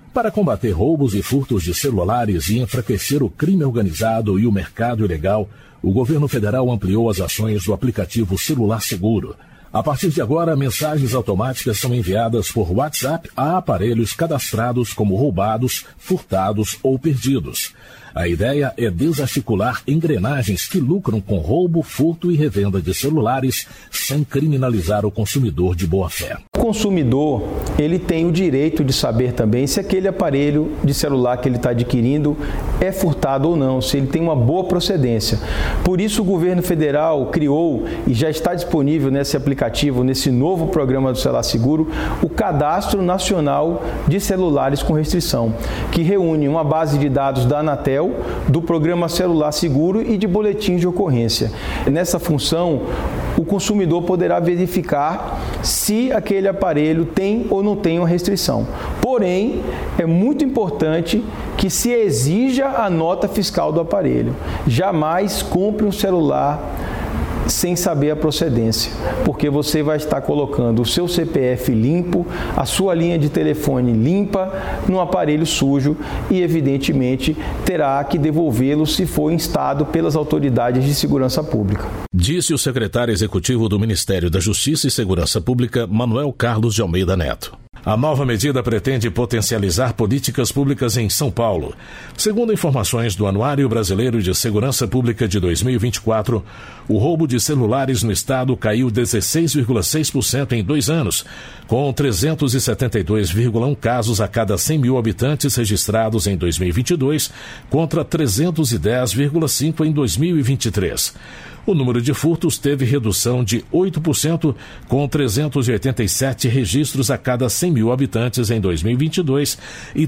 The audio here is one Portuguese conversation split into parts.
Para combater roubos e furtos de celulares e enfraquecer o crime organizado e o mercado ilegal, o governo federal ampliou as ações do aplicativo Celular Seguro. A partir de agora, mensagens automáticas são enviadas por WhatsApp a aparelhos cadastrados como roubados, furtados ou perdidos. A ideia é desarticular engrenagens que lucram com roubo, furto e revenda de celulares sem criminalizar o consumidor de boa-fé. O consumidor, ele tem o direito de saber também se aquele aparelho de celular que ele está adquirindo é furtado ou não, se ele tem uma boa procedência. Por isso o governo federal criou e já está disponível nesse aplicativo, nesse novo programa do Celular Seguro, o Cadastro Nacional de Celulares com Restrição, que reúne uma base de dados da Anatel, do Programa Celular Seguro e de boletins de ocorrência. Nessa função, o consumidor poderá verificar se aquele aparelho tem ou não tem uma restrição. Porém, é muito importante que se exija a nota fiscal do aparelho. Jamais compre um celular sem saber a procedência, porque você vai estar colocando o seu CPF limpo, a sua linha de telefone limpa, num aparelho sujo e, evidentemente, terá que devolvê-lo se for instado pelas autoridades de segurança pública. Disse o secretário executivo do Ministério da Justiça e Segurança Pública, Manuel Carlos de Almeida Neto. A nova medida pretende potencializar políticas públicas em São Paulo. Segundo informações do Anuário Brasileiro de Segurança Pública de 2024, o roubo de celulares no estado caiu 16,6% em 2 anos, com 372,1 casos a cada 100 mil habitantes registrados em 2022, contra 310,5 em 2023. O número de furtos teve redução de 8%, com 387 registros a cada 100 mil habitantes em 2022 e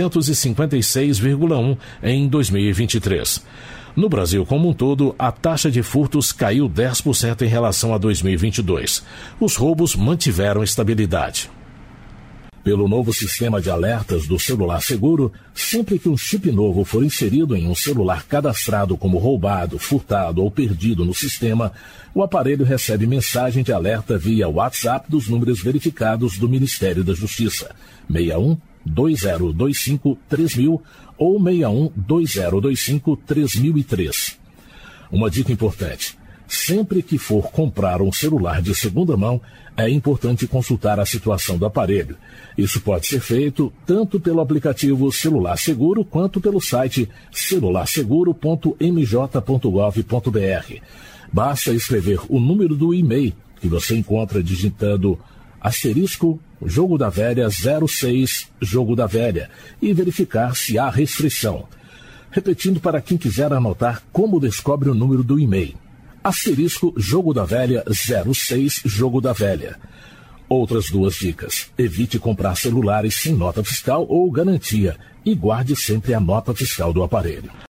356,1 em 2023. No Brasil como um todo, a taxa de furtos caiu 10% em relação a 2022. Os roubos mantiveram estabilidade. Pelo novo sistema de alertas do Celular Seguro, sempre que um chip novo for inserido em um celular cadastrado como roubado, furtado ou perdido no sistema, o aparelho recebe mensagem de alerta via WhatsApp dos números verificados do Ministério da Justiça, 61 2025 3000 ou 61 2025 3003. Uma dica importante: sempre que for comprar um celular de segunda mão, é importante consultar a situação do aparelho. Isso pode ser feito tanto pelo aplicativo Celular Seguro quanto pelo site celularseguro.mj.gov.br. Basta escrever o número do e-mail que você encontra digitando *Jogo da Velha 06 Jogo da Velha e verificar se há restrição. Repetindo para quem quiser anotar como descobre o número do e-mail: *Jogo da Velha 06 Jogo da Velha. Outras 2 dicas: evite comprar celulares sem nota fiscal ou garantia e guarde sempre a nota fiscal do aparelho.